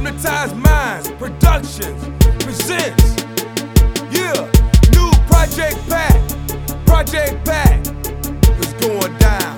Hypnotized Minds Productions presents, yeah, new Project Pat. Project Pat is going down.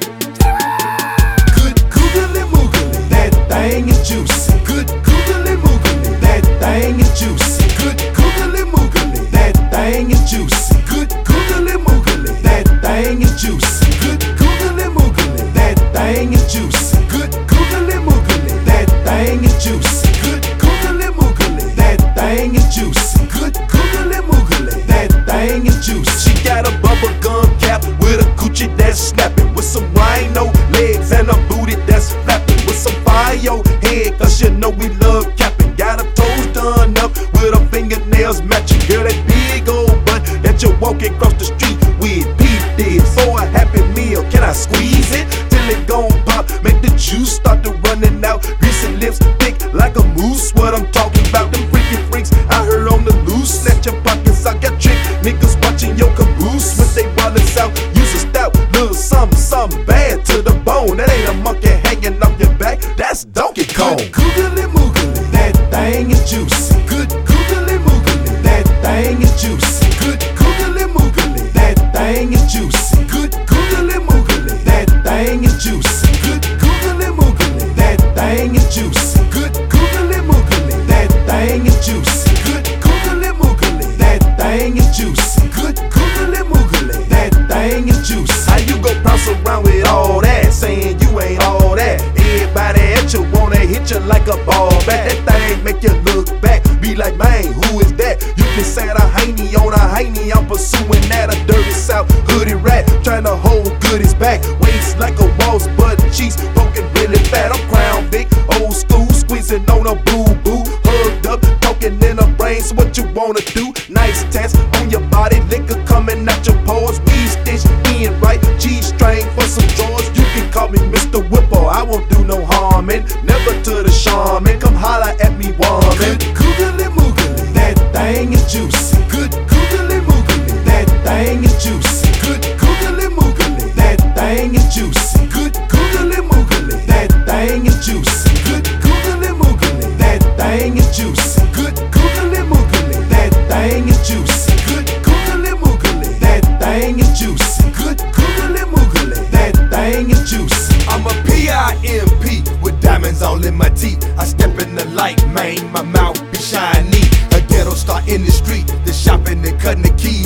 Good googly moogly, that thing is juicy. Good googly moogly, that thing is juicy. Good googly moogly, that thing is juicy. Good googly moogly, that thing is juicy. Good googly moogly, that thing is juicy. Good googly moogly, that thing is juicy. Good googly moogly, that thing is juicy. Good googly moogly, that thing is juicy. She got a bubble gum cap with a Gucci that's snapping, with some rhino legs and a booty that's flapping, with some fire head, cause you know we love capping. Got her toes done up with her fingernails matching. Girl, that big old butt that you're walking across the street with. Peep this for a happy meal. Can I squeeze it till it gon' pop? Make the juice start to running out. Greasy lips thick like a moose. What I'm talking about, them freaky freaks I heard on the loose. Snatch your pockets, I got trick niggas watching your caboose with they wallets out. Use a stout, little something bad to the bone. That ain't a monkey hanging off your back, that's Donkey Kong. Good googly moogly, that thing is juicy. Good googly moogly, that thing is juicy. Good googly moogly, that thing is juicy. Good googly moogly, that thing is juicy. Good googly moogly, that thing is juicy. Good googly moogly, that thing is juicy. Good googly moogly, that thing is juicy. Good googly moogly, that thing is juicy. How you gon' bounce around with all that, saying you ain't all that? Everybody at you wanna hit you like a ball bat. That thing make you look back, be like, man, who is that? You can say a hiney on a hiney, I'm pursuing that. A dirty South hoodie rat, tryna hold goodies back. Waist like a waltz, but cheeks poking really fat. I'm Crown Vic, old school, squeezing on a boo-boo. Hugged up, talking in her brain, so what you wanna do? Nice tats on your body, liquor coming out your pores. Weed stitched in right, G-string for some drawers. You can call me Mr. Whippo, I won't do no harming. Never to the shaman, come holla at me, woman. Good googly moogly, that thing is juicy. Good googly moogly, that thing is juicy. Good googly moogly, that thing is juicy. Good googly moogly, that thing is juicy. Good googly moogly, that thing is juicy. Good googly moogly, that thing is juicy. Good googly moogly, that thing is juicy. Good googly moogly, that thing is juicy. I'm a PIMP with diamonds all in my teeth. I step in the light, man, my mouth be shiny. A ghetto star in the street, the shopping and cutting the keys.